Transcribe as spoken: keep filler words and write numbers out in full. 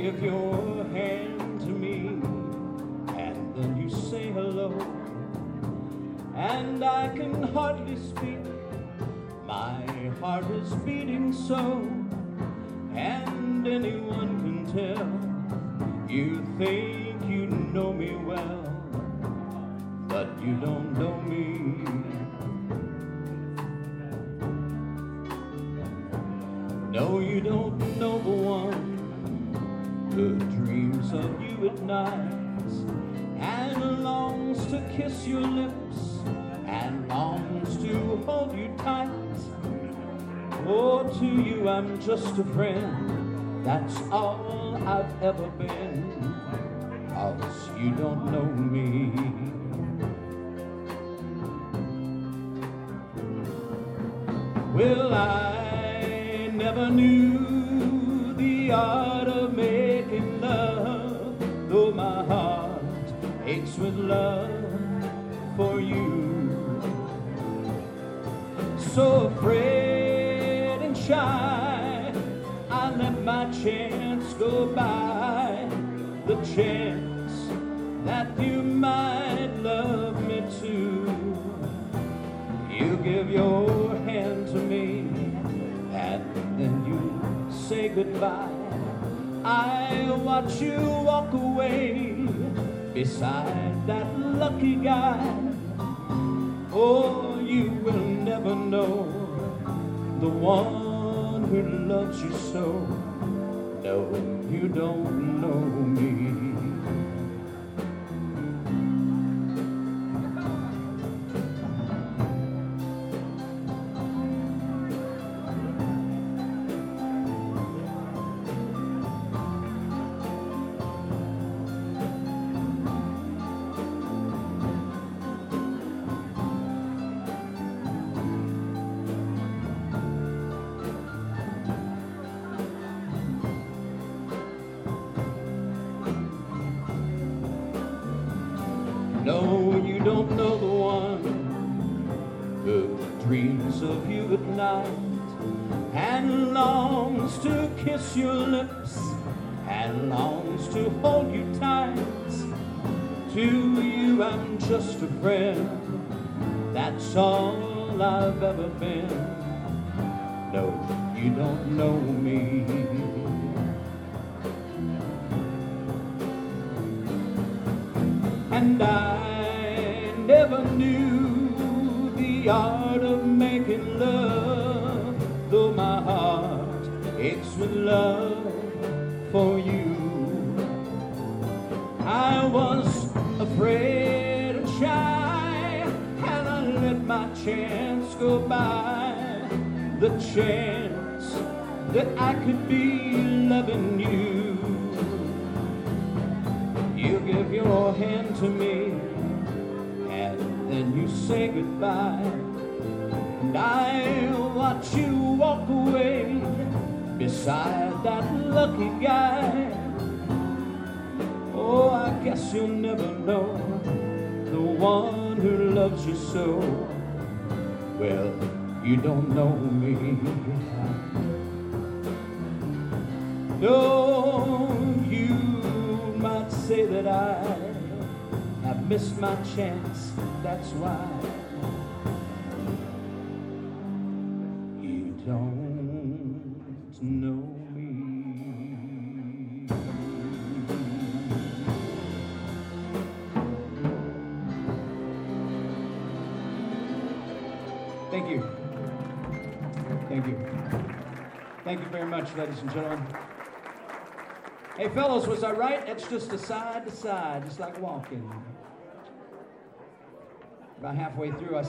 give your hand to me, and then you say hello, and I can hardly speak. My heart is beating so, and anyone can tell. You think you know me well, but you don't know me. No, you don't know the one who dreams of you at night and longs to kiss your lips and longs to hold you tight. Oh, to you I'm just a friend, that's all I've ever been, 'cause you don't know me. Well, I never knew the art of making love, though my heart aches with love for you. So afraid and shy, I let my chance go by, the chance that you might love me too. You give your hand to me, and then you say goodbye. I watch you walk away beside that lucky guy. Oh, you will never know the one who loves you so. No, you don't know me. No, you don't know the one who dreams of you at night and longs to kiss your lips and longs to hold you tight. To you I'm just a friend, that's all I've ever been. No, you don't know me. And I never knew the art of making love, though my heart aches with love for you. I was afraid and shy, and I let my chance go by, the chance that I could be loving you. You give your hand to me, and then you say goodbye, and I watch you walk away beside that lucky guy. Oh, I guess you'll never know the one who loves you so. Well, you don't know me. No, you might say that I have missed my chance, that's why you don't know me. Thank you. Thank you. Thank you very much, ladies and gentlemen. Hey, fellas, was I right? It's just a side to side, just like walking. About halfway through, I